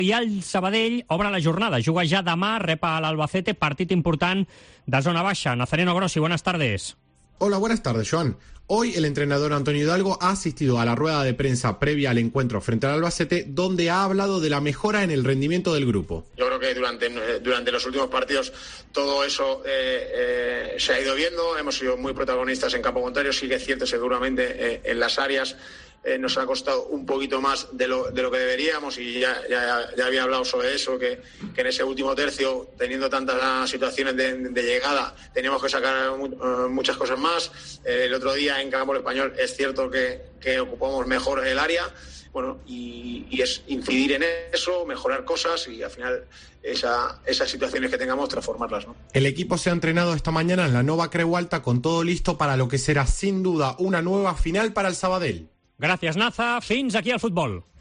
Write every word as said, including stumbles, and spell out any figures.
I el Sabadell obre la jornada, juga ja demà, rep a l'Albacete, partit important de zona baixa. Nazareno Grossi, buenas tardes. Hola, buenas tardes, Joan. Hoy el entrenador Antonio Hidalgo ha asistido a la rueda de prensa previa al encuentro frente al Albacete, donde ha hablado de la mejora en el rendimiento del grupo. Yo creo que durante, durante los últimos partidos todo eso eh, eh, se ha ido viendo, hemos sido muy protagonistas en campo contrario, sí que es cierto, seguramente eh, en las áreas eh, nos ha costado un poquito más de lo, de lo que deberíamos y ya, ya, ya había hablado sobre eso, que, que en ese último tercio, teniendo tantas situaciones de, de llegada, teníamos que sacar uh, muchas cosas más. Eh, el otro día en campo español es cierto que, que ocupamos mejor el área, bueno, y, y es incidir en eso, mejorar cosas y al final esa, esas situaciones que tengamos transformarlas, ¿no? El equipo se ha entrenado esta mañana en la Nova Creu Alta con todo listo para lo que será sin duda una nueva final para el Sabadell. Gràcies, Naza. Fins aquí el futbol.